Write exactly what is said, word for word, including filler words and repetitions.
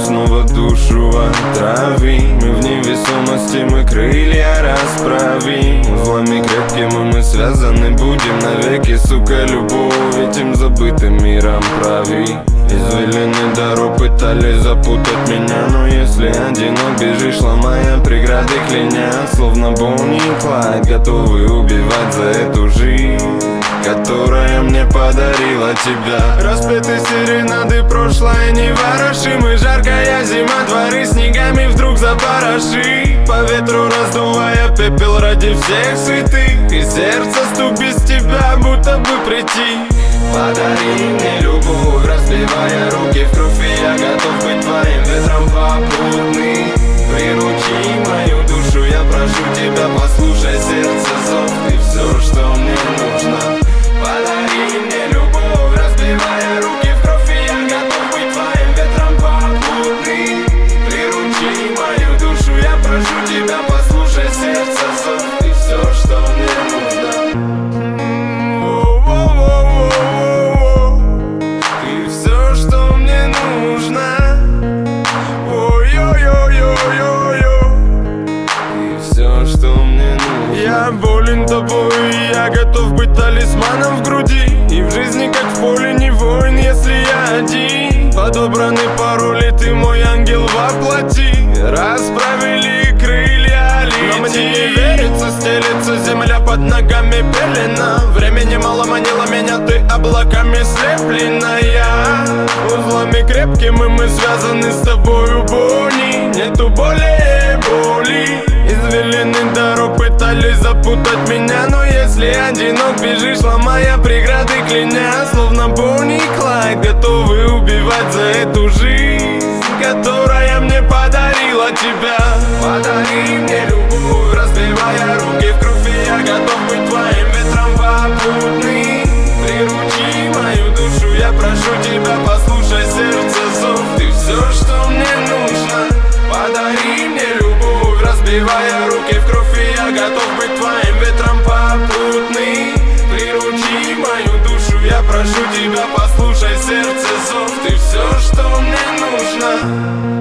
снова душу отравим. Мы в невесомости, мы крылья расправим. Узлами крепкими мы связаны будем навеки, сука, любовь этим забытым миром прави. Извилины дорог пытались запутать меня, но если одинок бежишь, ломая преграды, кляня, словно Бонни и Клайд, готовы убивать за эту жизнь, которая мне подарила тебя. Распеты серенады, прошлое не ворошим, и жаркая зима, дворы снегами вдруг запороши. По ветру раздувая пепел ради всех святых, и сердце стук без тебя, будто бы прийти. Подари мне любовь, разбивая руки в кровь, и я готов быть твоим ветром попутный. Приручи мою душу, я прошу тебя, послушай сердце зов, ты все, что мне нужно. Подари мне любовь, разбивая руки в кровь, и я готов быть твоим ветром попутный. Приручи мою душу, я прошу тебя, послушай сердце зов, ты все, что мне нужно. Ты все, что мне нужно. Ой-ой-ой-ой-ой-ой. Ты все, что мне нужно. Я болен тобой, и я готов быть талисманом в груди. И в жизни, как в поле, не воин, если я один. Подобраны пароли, ты мой ангел воплоти. Расправили крылья, лети. Но мне не верится, стелется земля под ногами пелена. Времени мало манило меня, ты облаками слепленная. Узлами крепкими мы связаны с тобою, Бонни. Нету более боли. Извилины дорог пытались запутать меня, но если одинок бежишь, ломая преграды, кляня, словно Бонни и Клайд, готовы убивать за эту жизнь, которая мне подарила тебя. Подари мне любовь, разбивая руки в кровь, и я готов быть твоим ветром попутный. Приручи мою душу, я прошу тебя, послушай сердце зов, ты все, что мне нужно. Подари мне любовь, разбивая руки в кровь, и я готов быть твоим ветром попутный. Приручи мою душу, я прошу тебя, послушай сердце зов, ты все, что мне нужно.